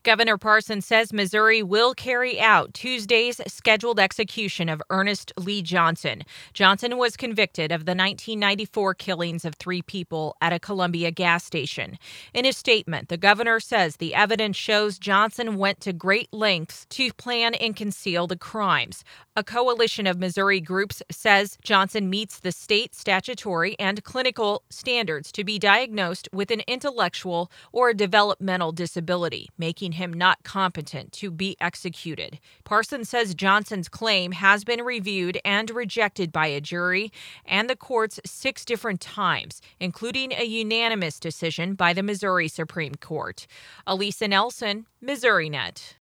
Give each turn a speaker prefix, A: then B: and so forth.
A: Governor Parson says Missouri will carry out Tuesday's scheduled execution of Ernest Lee Johnson. Johnson was convicted of the 1994 killings of 3 people at a Columbia gas station. In his statement, the governor says the evidence shows Johnson went to great lengths to plan and conceal the crimes. A coalition of Missouri groups says Johnson meets the state statutory and clinical standards to be diagnosed with an intellectual or developmental disability, making him not competent to be executed. Parson says Johnson's claim has been reviewed and rejected by a jury and the courts 6 different times, including a unanimous decision by the Missouri Supreme Court. Elisa Nelson, MissouriNet.